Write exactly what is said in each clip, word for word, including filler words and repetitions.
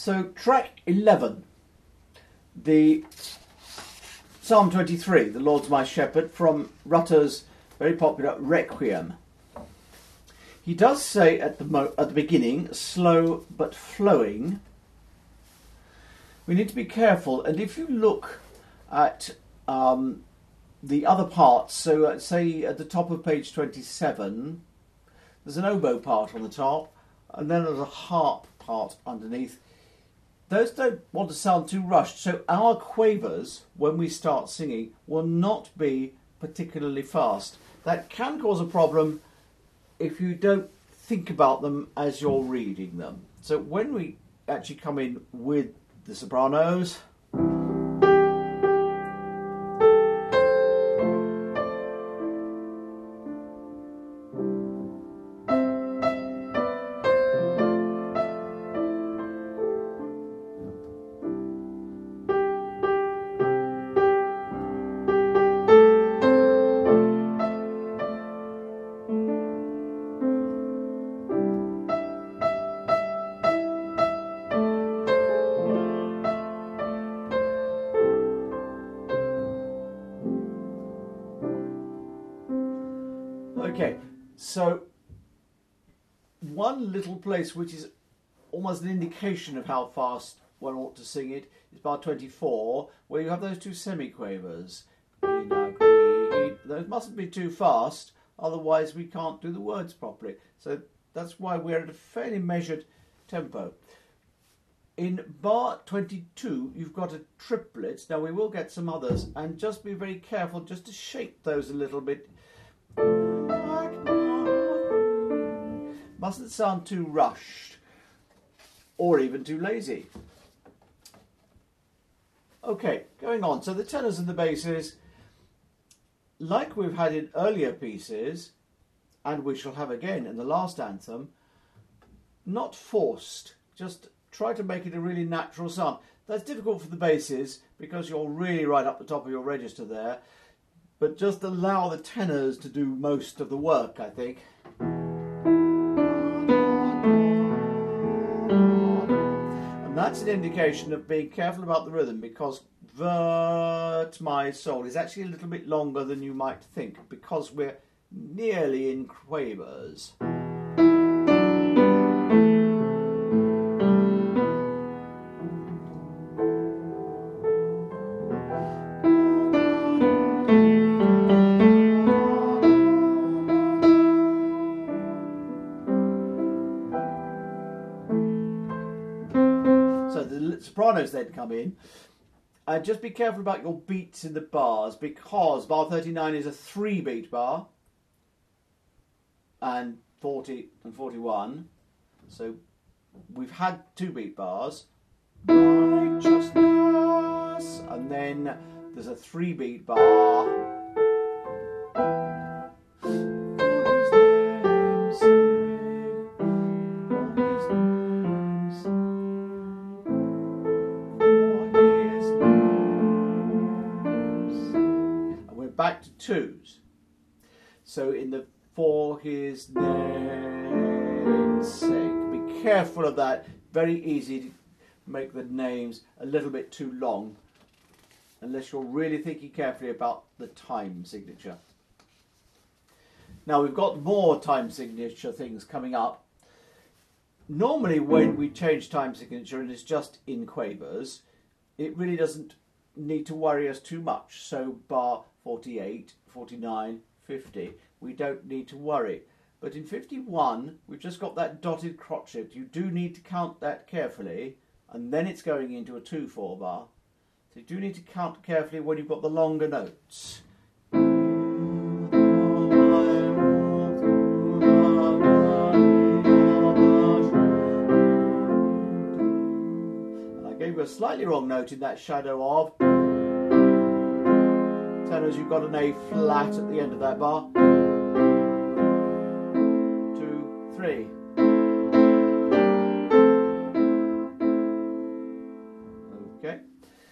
So track eleven, the Psalm twenty-three, the Lord's my shepherd, from Rutter's very popular Requiem. He does say at the mo- at the beginning, slow but flowing. We need to be careful, and if you look at um, the other parts, so uh, say at the top of page twenty-seven, there's an oboe part on the top, and then there's a harp part underneath. Those don't want to sound too rushed, so our quavers, when we start singing, will not be particularly fast. That can cause a problem if you don't think about them as you're reading them. So when we actually come in with the sopranos, okay, so one little place which is almost an indication of how fast one ought to sing it is bar twenty-four, where you have those two semiquavers. Those mustn't be too fast, otherwise we can't do the words properly. So that's why we're at a fairly measured tempo. In bar twenty-two, you've got a triplet. Now we will get some others, and just be very careful just to shape those a little bit. Mustn't sound too rushed or even too lazy. Okay, going on. So the tenors and the basses, like we've had in earlier pieces, and we shall have again in the last anthem, not forced. Just try to make it a really natural sound. That's difficult for the basses because you're really right up the top of your register there. But just allow the tenors to do most of the work, I think. And that's an indication of being careful about the rhythm, because Vert My Soul is actually a little bit longer than you might think, because we're nearly in quavers. Sopranos then come in, and just be careful about your beats in the bars, because bar thirty-nine is a three beat bar, and forty and forty-one, so we've had two beat bars, righteousness, and then there's a three beat bar. Back to twos. So in the for his name's sake, be careful of that. Very easy to make the names a little bit too long, unless you're really thinking carefully about the time signature. Now we've got more time signature things coming up. Normally when we change time signature and it's just in quavers, it really doesn't need to worry us too much. So bar forty-eight, forty-nine, fifty, we don't need to worry. But in fifty-one, we've just got that dotted crotchet. You do need to count that carefully, and then it's going into a two four bar. So you do need to count carefully when you've got the longer notes. And I gave you a slightly wrong note in that shadow of. Tenors, you've got an A flat at the end of that bar. Two, three. Okay.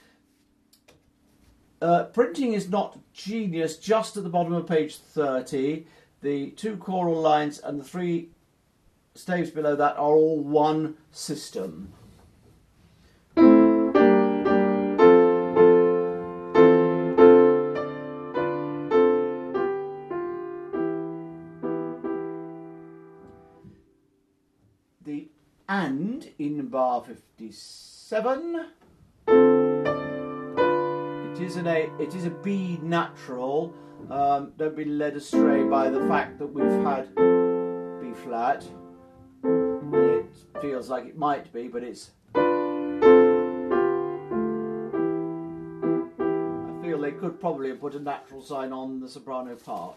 Uh, printing is not genius. Just at the bottom of page thirty, the two choral lines and the three staves below that are all one system. And in bar fifty-seven, it is an A. It is a B natural. Um, don't be led astray by the fact that we've had B flat. It feels like it might be, but it's. I feel they could probably have put a natural sign on the soprano part.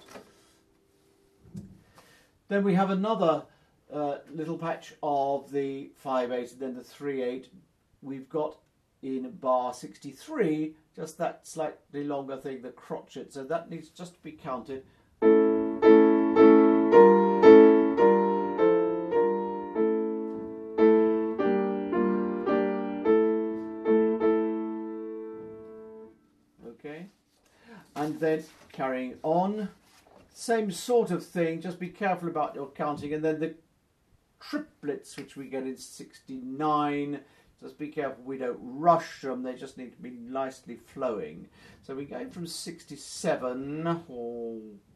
Then we have another uh, little patch of the five eight and then the three eight. We've got in bar sixty-three just that slightly longer thing, the crotchet, so that needs just to be counted. Okay, and then carrying on. Same sort of thing, just be careful about your counting. And then the triplets, which we get in sixty-nine, just be careful we don't rush them, they just need to be nicely flowing. So we're going from sixty-seven, or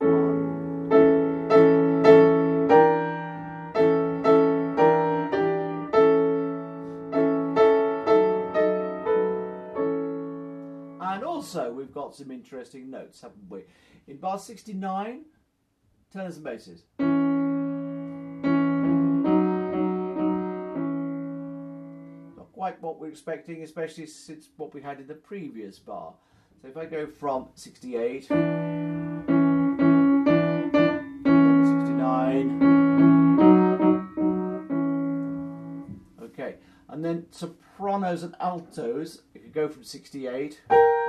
and also we've got some interesting notes, haven't we? In bar sixty-nine, tenors and basses. Not quite what we're expecting, especially since what we had in the previous bar. So if I go from sixty-eight, sixty-nine, okay, and then sopranos and altos, if you go from sixty-eight,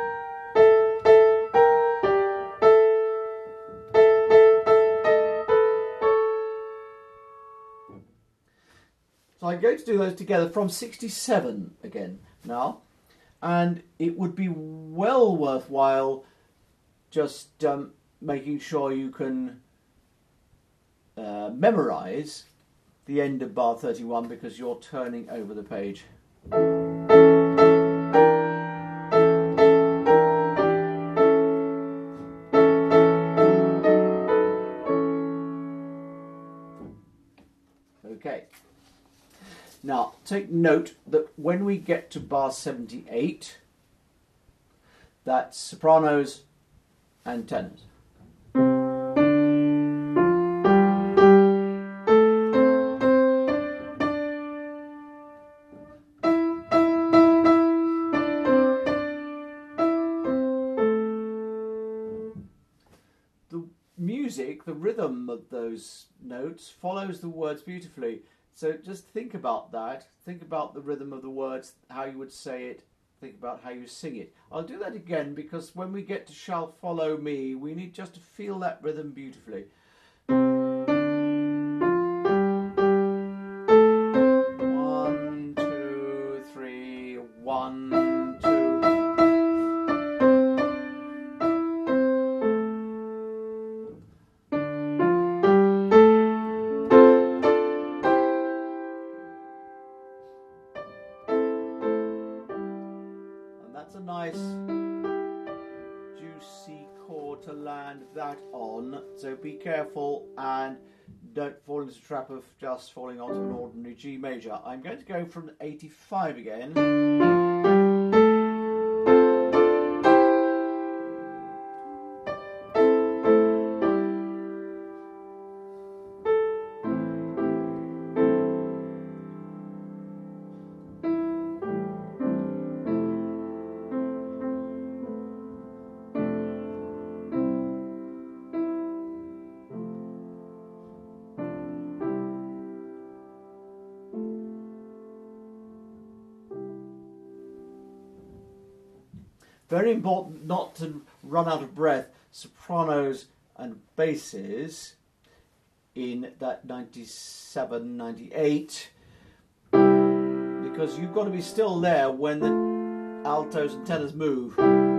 so I'm going to do those together from sixty-seven again now, and it would be well worthwhile just um, making sure you can uh, memorise the end of bar thirty-one because you're turning over the page. Okay. Now, take note that when we get to bar seventy-eight, that's sopranos and tenors. The music, the rhythm of those notes follows the words beautifully. So just think about that. Think about the rhythm of the words, how you would say it. Think about how you sing it. I'll do that again because when we get to Shall Follow Me, we need just to feel that rhythm beautifully. One, two, three, one, two. That's a nice juicy chord to land that on, so be careful and don't fall into the trap of just falling onto an ordinary G major. I'm going to go from eighty-five again. Very important not to run out of breath, sopranos and basses in that ninety-seven, ninety-eight, because you've got to be still there when the altos and tenors move.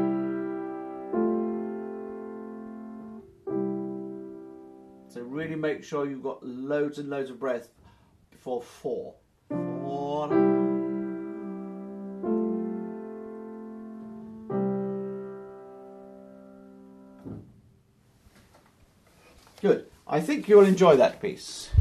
So really make sure you've got loads and loads of breath before four. Four. Good. I think you'll enjoy that piece.